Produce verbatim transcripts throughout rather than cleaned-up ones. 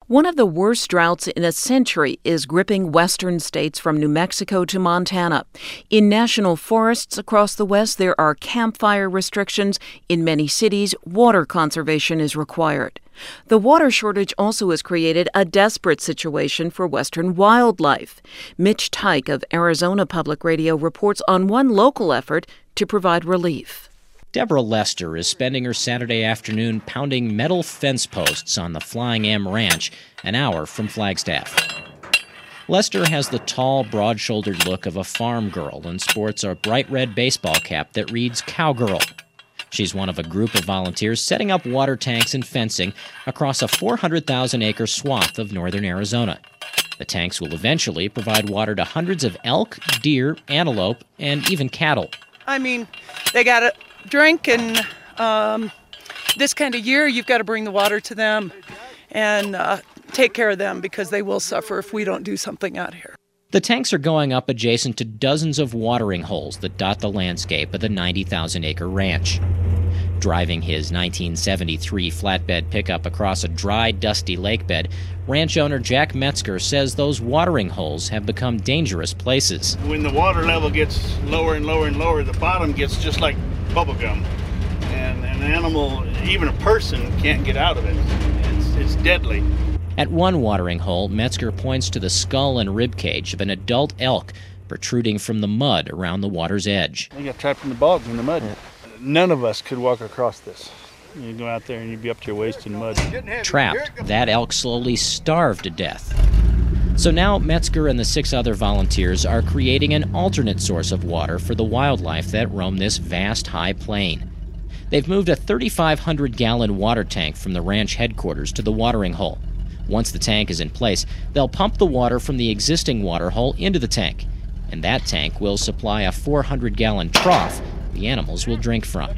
One of the worst droughts in a century is gripping western states from New Mexico to Montana. In national forests across the West, there are campfire restrictions. In many cities, water conservation is required. The water shortage also has created a desperate situation for western wildlife. Mitch Teich of Arizona Public Radio reports on one local effort to provide relief. Deborah Lester is spending her Saturday afternoon pounding metal fence posts on the Flying M Ranch, an hour from Flagstaff. Lester has the tall, broad-shouldered look of a farm girl and sports a bright red baseball cap that reads Cowgirl. She's one of a group of volunteers setting up water tanks and fencing across a four hundred thousand acre swath of northern Arizona. The tanks will eventually provide water to hundreds of elk, deer, antelope, and even cattle. I mean, they got to drink, and um, this kind of year, you've got to bring the water to them and uh, take care of them because they will suffer if we don't do something out here. The tanks are going up adjacent to dozens of watering holes that dot the landscape of the ninety thousand acre ranch. Driving his nineteen seventy-three flatbed pickup across a dry, dusty lake bed, ranch owner Jack Metzger says those watering holes have become dangerous places. When the water level gets lower and lower and lower, the bottom gets just like bubble gum, and an animal, even a person, can't get out of it. It's, it's deadly. At one watering hole, Metzger points to the skull and rib cage of an adult elk protruding from the mud around the water's edge. They got trapped in the bogs in the mud. None of us could walk across this. You go out there and you'd be up to your waist in mud. Trapped, that elk slowly starved to death. So now Metzger and the six other volunteers are creating an alternate source of water for the wildlife that roam this vast high plain. They've moved a thirty-five hundred gallon water tank from the ranch headquarters to the watering hole. Once the tank is in place, they'll pump the water from the existing water hole into the tank, and that tank will supply a four hundred gallon trough the animals will drink from.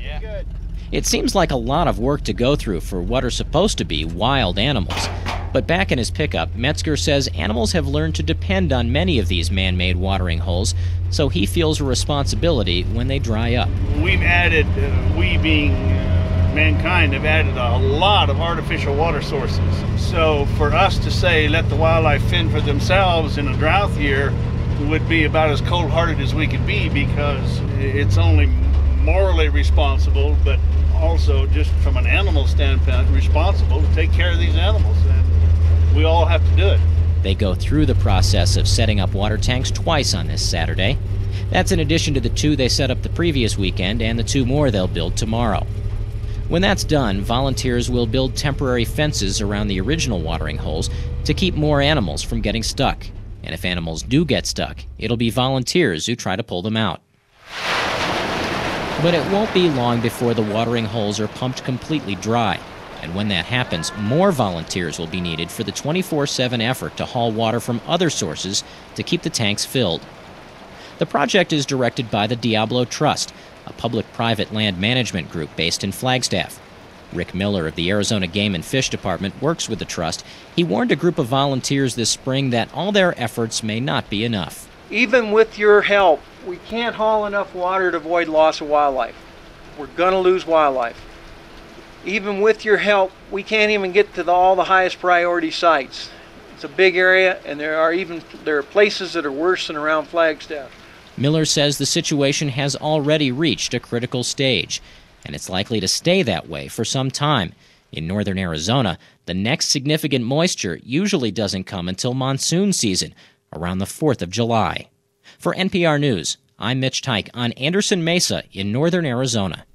It seems like a lot of work to go through for what are supposed to be wild animals. But back in his pickup, Metzger says animals have learned to depend on many of these man-made watering holes, so he feels a responsibility when they dry up. We've added, uh, we being uh, mankind, have added a lot of artificial water sources. So for us to say, let the wildlife fend for themselves in a drought year would be about as cold-hearted as we could be, because it's only morally responsible, but also just from an animal standpoint responsible to take care of these animals. And we all have to do it. They go through the process of setting up water tanks twice on this Saturday. That's in addition to the two they set up the previous weekend and the two more they'll build tomorrow. When that's done, volunteers will build temporary fences around the original watering holes to keep more animals from getting stuck. And if animals do get stuck, it'll be volunteers who try to pull them out. But it won't be long before the watering holes are pumped completely dry. And when that happens, more volunteers will be needed for the twenty-four seven effort to haul water from other sources to keep the tanks filled. The project is directed by the Diablo Trust, a public-private land management group based in Flagstaff. Rick Miller of the Arizona Game and Fish Department works with the trust. He warned a group of volunteers this spring that all their efforts may not be enough. Even with your help, we can't haul enough water to avoid loss of wildlife. We're going to lose wildlife. Even with your help, we can't even get to the, all the highest priority sites. It's a big area, and there are even there are places that are worse than around Flagstaff. Miller says the situation has already reached a critical stage, and it's likely to stay that way for some time. In northern Arizona, the next significant moisture usually doesn't come until monsoon season, around the fourth of July. For N P R News, I'm Mitch Teich on Anderson Mesa in northern Arizona.